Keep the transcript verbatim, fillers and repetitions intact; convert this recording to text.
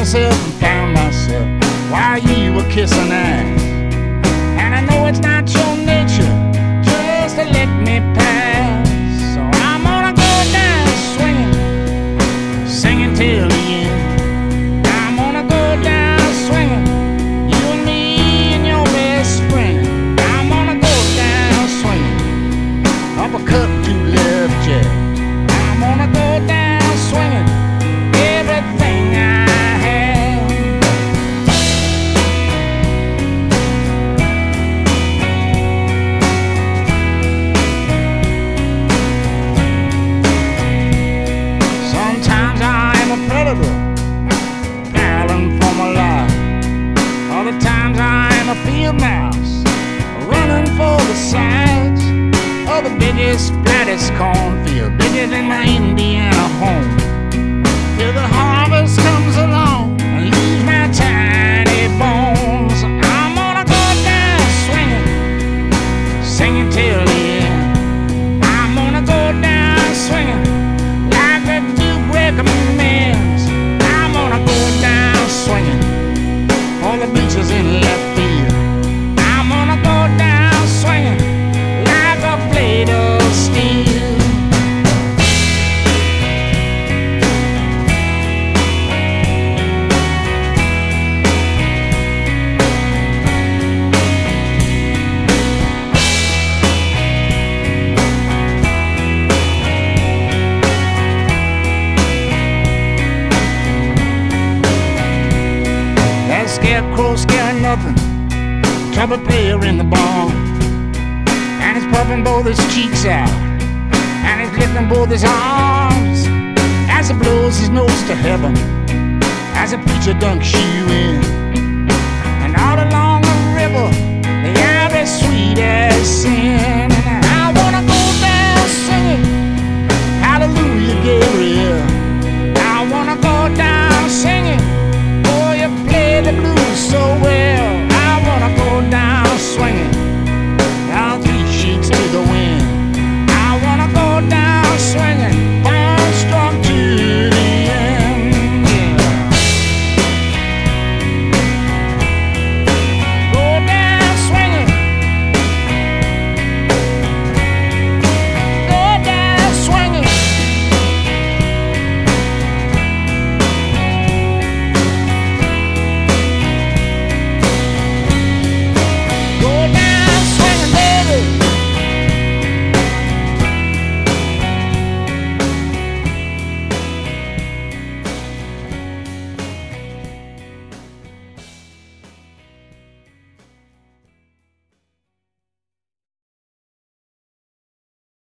myself and found myself while you were kissing ass. And I know it's not your nature just to let me pass. So I'm gonna go down swinging, singing till the end. I'm gonna go down swinging, you and me and your best friend. I'm gonna go down swinging, uppercut to left jab. I'm gonna go down swinging, everything I have. Sometimes I am a predator, prowling for my life. Other times I am a field mouse, running for the sides of the biggest, flattest cornfield, bigger than my Indiana home. Till the harvest comes along and leaves my tiny bones. I'm gonna go down swinging, singing till the end. I'm gonna go down swinging like the Duke recommends. I'm gonna go down swinging for the bleachers in left field. I'm gonna go down swinging like a blade of steel. That scarecrow scaring nothing, trumpet player in the barn. And he's puffing both his cheeks out, and he's lifting both his arms as he blows his nose to heaven, as a preacher dunks you in. And all along the river, the air is sweet as sin.